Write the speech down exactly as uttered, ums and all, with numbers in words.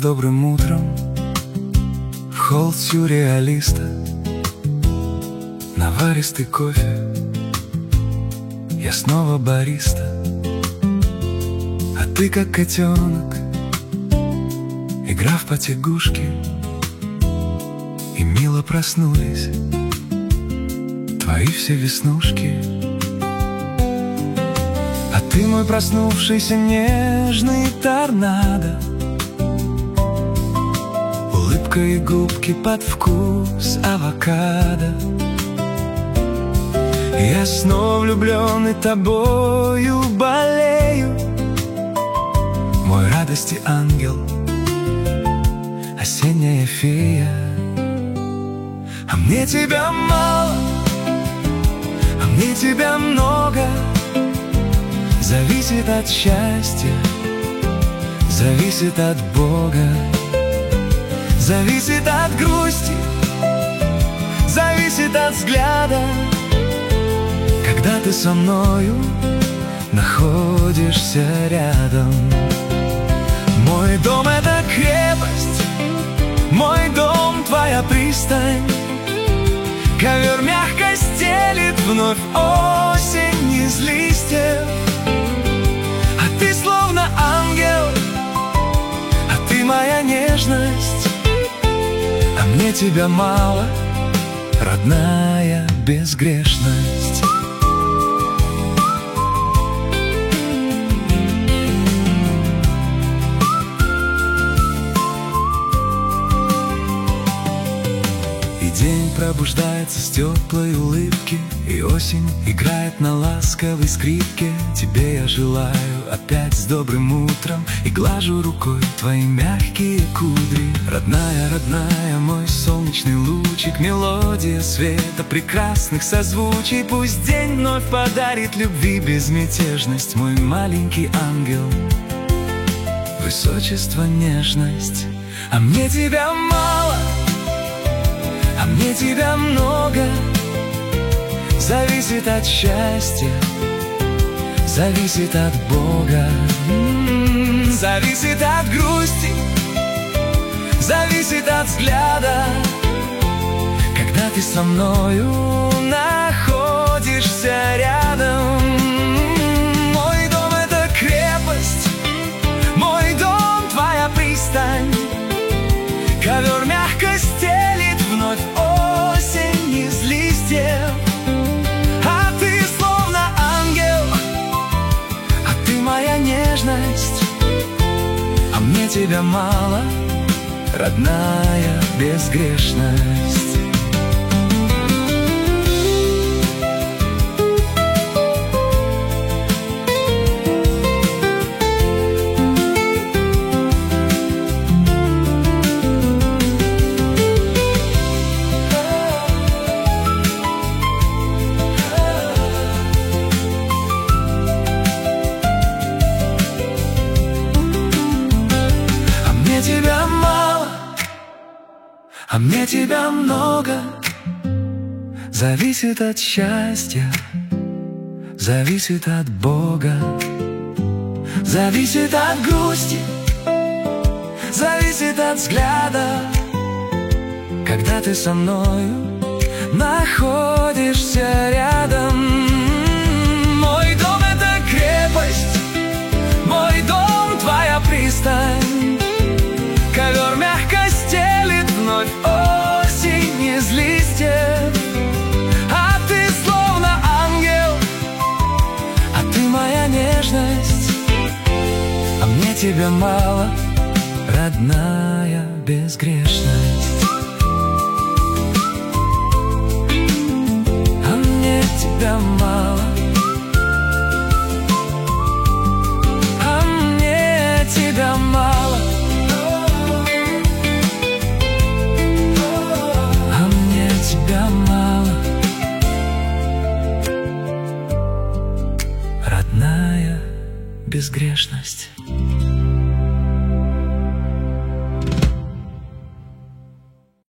добрым утром в холл сюрреалиста, наваристый кофе, я снова бариста. А ты как котенок, игра в потягушки, и мило проснулись твои все веснушки. А ты мой проснувшийся нежный торнадо, улыбка и губки под вкус авокадо. Я снова влюбленный тобою болею, мой радости ангел, осенняя фея. А мне тебя мало, а мне тебя много. Зависит от счастья, зависит от Бога. Зависит от грусти, зависит от взгляда. Когда ты со мною находишься рядом. Мой дом — это крепость, мой дом — твоя пристань. Ковер мягко стелит вновь осень из листьев. А ты словно ангел, а ты моя нежность. А мне тебя мало, родная безгрешность. День пробуждается с теплой улыбки, и осень играет на ласковой скрипке. Тебе я желаю опять с добрым утром, и глажу рукой твои мягкие кудри. Родная, родная, мой солнечный лучик, мелодия света прекрасных созвучий. Пусть день вновь подарит любви безмятежность, мой маленький ангел, высочество, нежность. А мне тебя мало, а мне тебя много. Зависит от счастья, зависит от Бога. М-м-м, зависит от грусти, зависит от взгляда. Когда ты со мною находишься рядом. Мой дом — это крепость, мой дом — твоя пристань. Ковер мягко стелит вновь осень из листьев. А ты словно ангел, а ты моя нежность. А мне тебя мало, родная безгрешность. Тебя мало, а мне тебя много. Зависит от счастья, зависит от Бога. Зависит от грусти, зависит от взгляда. Когда ты со мною находишься рядом. Мой дом — это крепость, мой дом — твоя пристань. Ковер мягко стелит вновь осень из листьев. А ты словно ангел, а ты моя нежность. А мне тебя мало, родная безгрешность. А мне тебя мало.